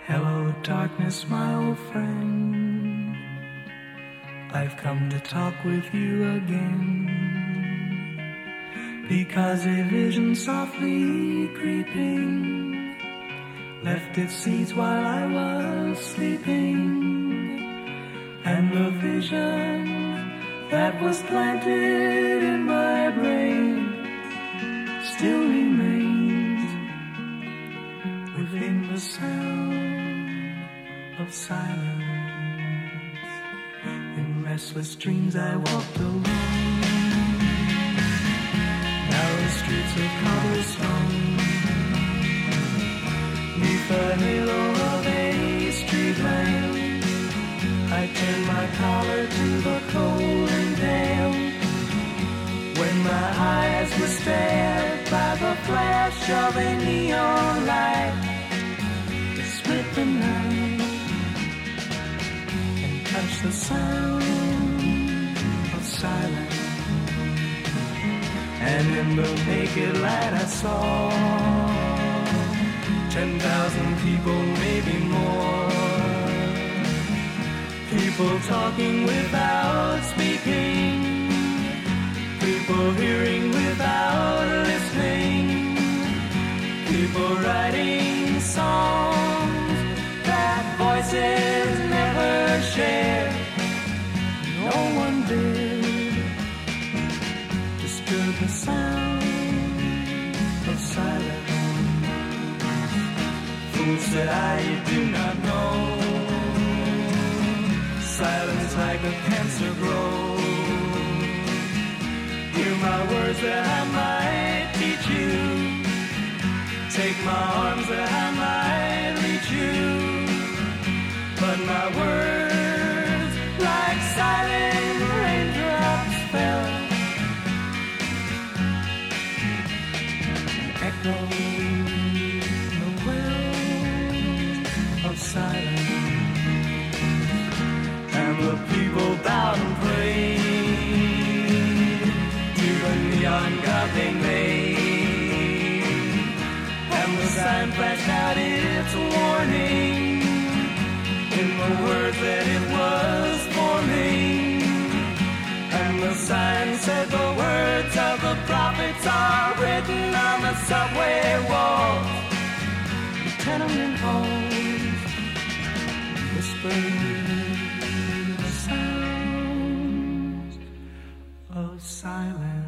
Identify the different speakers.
Speaker 1: Hello, darkness, my old friend. I've come to talk with you again, because a vision softly creeping left its seeds while I was sleeping, and the vision that was planted in my brain still remains within the sound of silence. In restless dreams I walked alone, narrow streets of cobblestone, neath the halo of a street lamp. I turned my collar to the cold and damp, when my eyes were stared by the flash of a neon light that split the night and touched the sound of silence. And in the naked light I saw 10,000 people, maybe more, people talking without speaking, people hearing without listening, people writing songs that voices never shared. No one did disturb the sound of silence. Fool said I, you do not know, silence like a cancer grows. Hear my words that I might teach you, take my arms that I might reach you, but my words like silent raindrops fell and echoed the wells of silence. And the people bowed and prayed to the neon god they made, and the sign flashed out its warning in the words that it was forming. And the sign said the words of the prophets are written on the subway walls, the tenement halls, whispering of silence.